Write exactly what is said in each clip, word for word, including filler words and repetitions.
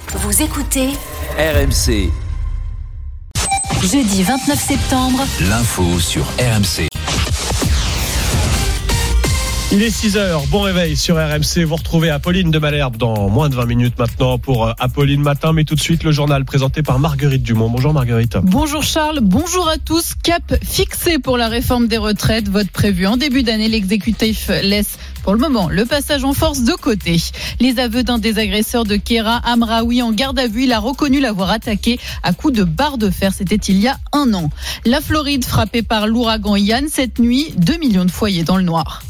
Vous écoutez R M C. Jeudi vingt-neuf septembre. L'info sur R M C. Il est six heures, bon réveil sur R M C. Vous retrouvez Apolline de Malherbe dans moins de vingt minutes maintenant pour Apolline Matin. Mais tout de suite, le journal présenté par Marguerite Dumont. Bonjour Marguerite. Bonjour Charles, bonjour à tous. Cap fixé pour la réforme des retraites. Vote prévu en début d'année. L'exécutif laisse pour le moment le passage en force de côté. Les aveux d'un des agresseurs de Keira Amraoui en garde à vue. Il a reconnu l'avoir attaqué à coups de barre de fer. C'était il y a un an. La Floride frappée par l'ouragan Ian. Cette nuit, deux millions de foyers dans le noir.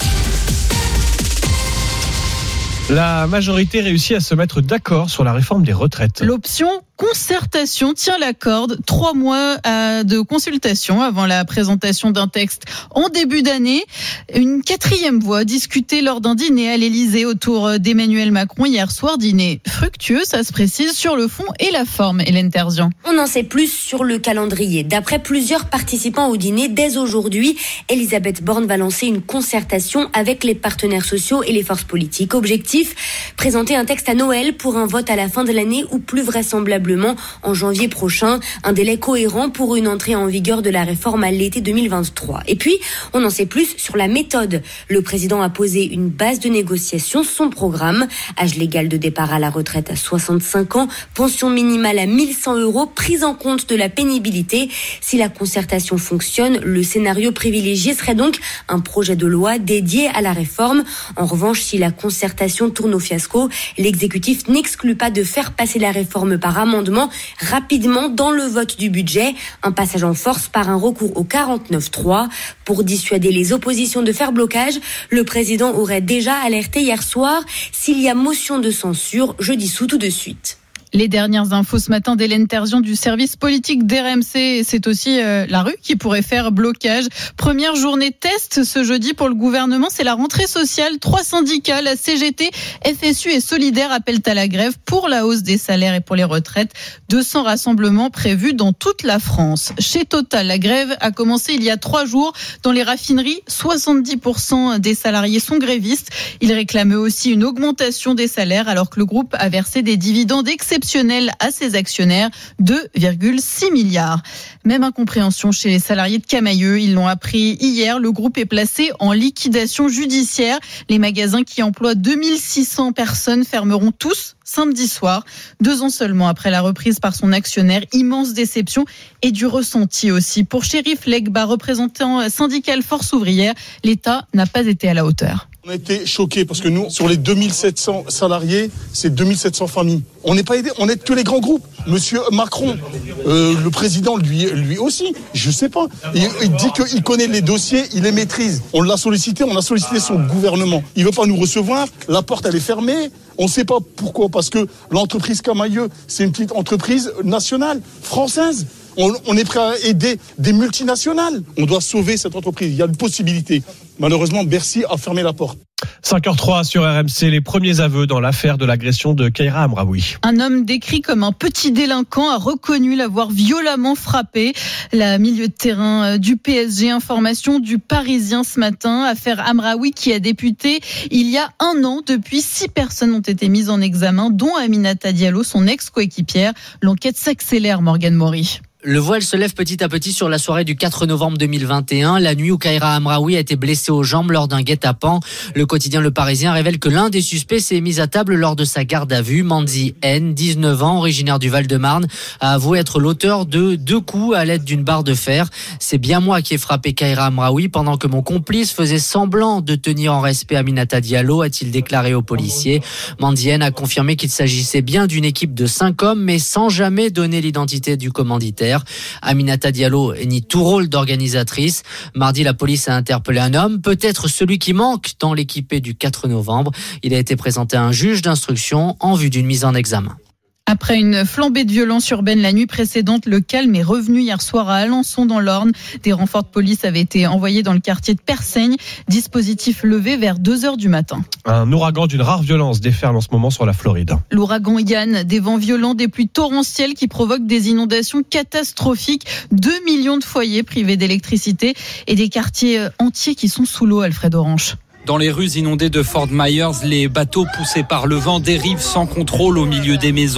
La majorité réussit à se mettre d'accord sur la réforme des retraites. L'option concertation tient la corde. Trois mois de consultation avant la présentation d'un texte en début d'année. Une quatrième voix discutée lors d'un dîner à l'Élysée autour d'Emmanuel Macron hier soir. Dîner fructueux, ça se précise, sur le fond et la forme. Hélène Terzian. On en sait plus sur le calendrier. D'après plusieurs participants au dîner, dès aujourd'hui, Elisabeth Borne va lancer une concertation avec les partenaires sociaux et les forces politiques. Objectif, présenter un texte à Noël pour un vote à la fin de l'année ou plus vraisemblablement en janvier prochain, un délai cohérent pour une entrée en vigueur de la réforme à l'été deux mille vingt-trois. Et puis, on en sait plus sur la méthode. Le président a posé une base de négociation, son programme, âge légal de départ à la retraite à soixante-cinq ans, pension minimale à mille cent euros, prise en compte de la pénibilité. Si la concertation fonctionne, le scénario privilégié serait donc un projet de loi dédié à la réforme. En revanche, si la concertation tourne au fiasco, l'exécutif n'exclut pas de faire passer la réforme par amendement rapidement dans le vote du budget, un passage en force par un recours au quarante-neuf trois. Pour dissuader les oppositions de faire blocage, le président aurait déjà alerté hier soir: s'il y a motion de censure, je dissous tout de suite. Les dernières infos ce matin d'Hélène Terzian du service politique d'R M C. C'est aussi euh, la rue qui pourrait faire blocage. Première journée test ce jeudi pour le gouvernement. C'est la rentrée sociale. Trois syndicats, la C G T, F S U et Solidaire, appellent à la grève pour la hausse des salaires et pour les retraites. deux cents rassemblements prévus dans toute la France. Chez Total, la grève a commencé il y a trois jours. Dans les raffineries, soixante-dix pour cent des salariés sont grévistes. Ils réclamaient aussi une augmentation des salaires alors que le groupe a versé des dividendes exceptionnels à ses actionnaires, deux virgule six milliards. Même incompréhension chez les salariés de Camaïeu. Ils l'ont appris hier. Le groupe est placé en liquidation judiciaire. Les magasins qui emploient deux mille six cents personnes fermeront tous samedi soir. Deux ans seulement après la reprise par son actionnaire. Immense déception et du ressenti aussi. Pour Chérif Legba, représentant syndical Force ouvrière, l'État n'a pas été à la hauteur. On a été choqués parce que nous, sur les deux mille sept cents salariés, c'est deux mille sept cents familles. On n'est pas aidés, on n'aide que les grands groupes. Monsieur Macron, euh, le président, lui, lui aussi, je sais pas. Il, il dit qu'il connaît les dossiers, il les maîtrise. On l'a sollicité, on a sollicité son gouvernement. Il veut pas nous recevoir, la porte elle est fermée. On ne sait pas pourquoi, parce que l'entreprise Camaïeu, c'est une petite entreprise nationale, française. On, on est prêt à aider des multinationales. On doit sauver cette entreprise. Il y a une possibilité. Malheureusement, Bercy a fermé la porte. cinq heures zéro trois sur R M C, les premiers aveux dans l'affaire de l'agression de Keira Amraoui. Un homme décrit comme un petit délinquant a reconnu l'avoir violemment frappé. La milieu de terrain du P S G, information du Parisien ce matin. Affaire Amraoui qui a débuté il y a un an. Depuis, six personnes ont été mises en examen, dont Aminata Diallo, son ex-coéquipière. L'enquête s'accélère, Morgane Maury. Le voile se lève petit à petit sur la soirée du quatre novembre deux mille vingt et un, la nuit où Keira Amraoui a été blessée aux jambes lors d'un guet-apens. Le quotidien Le Parisien révèle que l'un des suspects s'est mis à table lors de sa garde à vue. Mandy N, dix-neuf ans, originaire du Val-de-Marne, a avoué être l'auteur de deux coups à l'aide d'une barre de fer. C'est bien moi qui ai frappé Keira Amraoui pendant que mon complice faisait semblant de tenir en respect Aminata Diallo, a-t-il déclaré aux policiers. Mandy N a confirmé qu'il s'agissait bien d'une équipe de cinq hommes, mais sans jamais donner l'identité du commanditaire. Aminata Diallo nie tout rôle d'organisatrice. Mardi, la police a interpellé un homme, peut-être celui qui manque dans l'équipée du quatre novembre. Il a été présenté à un juge d'instruction en vue d'une mise en examen. Après une flambée de violence urbaine la nuit précédente, le calme est revenu hier soir à Alençon dans l'Orne. Des renforts de police avaient été envoyés dans le quartier de Persaigne. Dispositif levé vers deux heures du matin. Un ouragan d'une rare violence déferle en ce moment sur la Floride. L'ouragan Ian, des vents violents, des pluies torrentielles qui provoquent des inondations catastrophiques. Deux millions de foyers privés d'électricité et des quartiers entiers qui sont sous l'eau, Alfred Orange. Dans les rues inondées de Fort Myers, les bateaux poussés par le vent dérivent sans contrôle au milieu des maisons.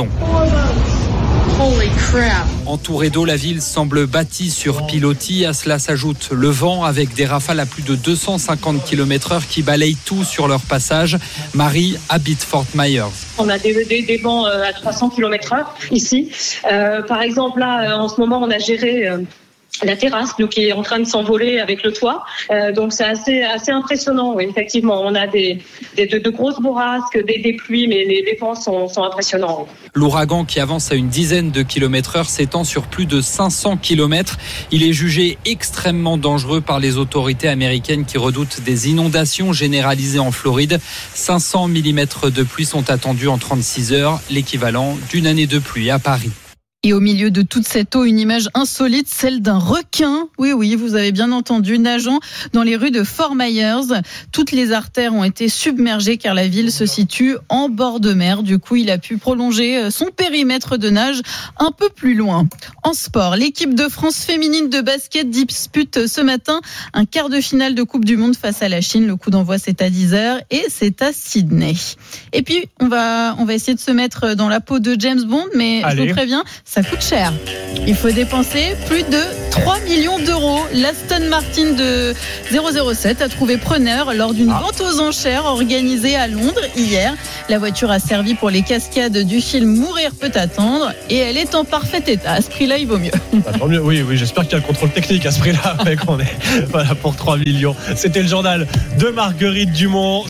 Holy crap. Entourée d'eau, la ville semble bâtie sur pilotis. À cela s'ajoute le vent avec des rafales à plus de deux cent cinquante kilomètres heure qui balayent tout sur leur passage. Marie habite Fort Myers. On a des, des, des vents à trois cents kilomètres heure ici. Euh, par exemple, là, en ce moment, on a géré... Euh la terrasse, donc, qui est en train de s'envoler avec le toit. Euh, donc, c'est assez, assez impressionnant. Oui, effectivement, on a des, des, de, de grosses bourrasques, des, des pluies, mais les, les vents sont, sont impressionnants. L'ouragan, qui avance à une dizaine de kilomètres heure, s'étend sur plus de cinq cents kilomètres. Il est jugé extrêmement dangereux par les autorités américaines qui redoutent des inondations généralisées en Floride. cinq cents millimètres de pluie sont attendus en trente-six heures, l'équivalent d'une année de pluie à Paris. Et au milieu de toute cette eau, une image insolite, celle d'un requin. Oui, oui, vous avez bien entendu, nageant dans les rues de Fort Myers. Toutes les artères ont été submergées car la ville se situe en bord de mer. Du coup, il a pu prolonger son périmètre de nage un peu plus loin. En sport, l'équipe de France féminine de basket dispute ce matin un quart de finale de Coupe du Monde face à la Chine. Le coup d'envoi, c'est à dix heures et c'est à Sydney. Et puis, on va, on va essayer de se mettre dans la peau de James Bond, mais Allez. Je vous préviens, ça coûte cher. Il faut dépenser plus de trois millions d'euros. L'Aston Martin de zéro zéro sept a trouvé preneur lors d'une ah. vente aux enchères organisée à Londres hier. La voiture a servi pour les cascades du film Mourir peut attendre et elle est en parfait état. À ce prix-là, il vaut mieux. Bah, tant mieux. Oui, oui, j'espère qu'il y a le contrôle technique à ce prix-là. Mec, on est voilà, pour trois millions. C'était le journal de Marguerite Dumont.